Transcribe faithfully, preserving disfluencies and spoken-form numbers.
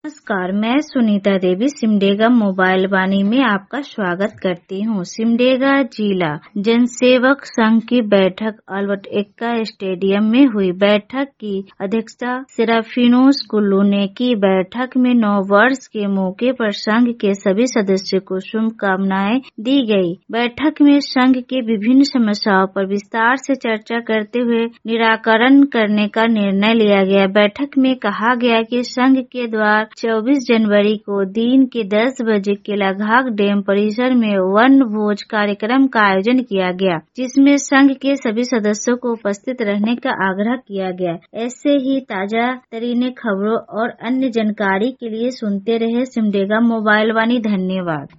नमस्कार, मैं सुनीता देवी सिमडेगा मोबाइल वाणी में आपका स्वागत करती हूँ। सिमडेगा जिला जनसेवक संघ की बैठक अल्बर्ट एक्का स्टेडियम में हुई। बैठक की अध्यक्षता सेराफिनोस कुल्लू ने की। बैठक में नौ वर्ष के मौके पर संघ के सभी सदस्यों को शुभकामनाएं दी गई। बैठक में संघ के विभिन्न समस्याओं पर विस्तार से चर्चा करते हुए निराकरण करने का निर्णय लिया गया। बैठक में कहा गया कि संघ के द्वारा चौबीस जनवरी को दिन के दस बजे केलाघाट डैम परिसर में वन भोज कार्यक्रम का आयोजन किया गया, जिसमें संघ के सभी सदस्यों को उपस्थित रहने का आग्रह किया गया। ऐसे ही ताजा तरीन खबरों और अन्य जानकारी के लिए सुनते रहे सिमडेगा मोबाइल वाणी। धन्यवाद।